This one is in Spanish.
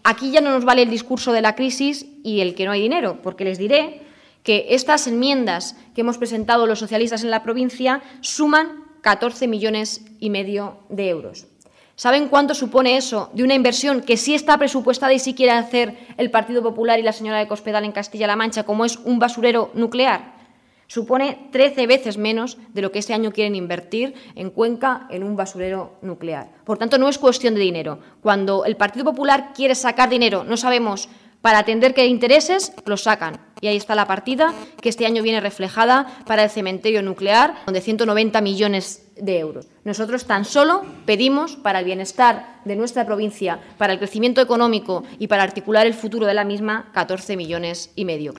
Aquí ya no nos vale el discurso de la crisis y el que no hay dinero, porque les diré que estas enmiendas que hemos presentado los socialistas en la provincia suman 14,5 millones de euros. ¿Saben cuánto supone eso de una inversión que sí está presupuestada y sí quiere hacer el Partido Popular y la señora de Cospedal en Castilla-La Mancha, como es un basurero nuclear? Supone 13 veces menos de lo que este año quieren invertir en Cuenca en un basurero nuclear. Por tanto, no es cuestión de dinero. Cuando el Partido Popular quiere sacar dinero, no sabemos para atender qué intereses, lo sacan. Y ahí está la partida que este año viene reflejada para el cementerio nuclear, de 190 millones de euros. Nosotros tan solo pedimos, para el bienestar de nuestra provincia, para el crecimiento económico y para articular el futuro de la misma, 14,5 millones.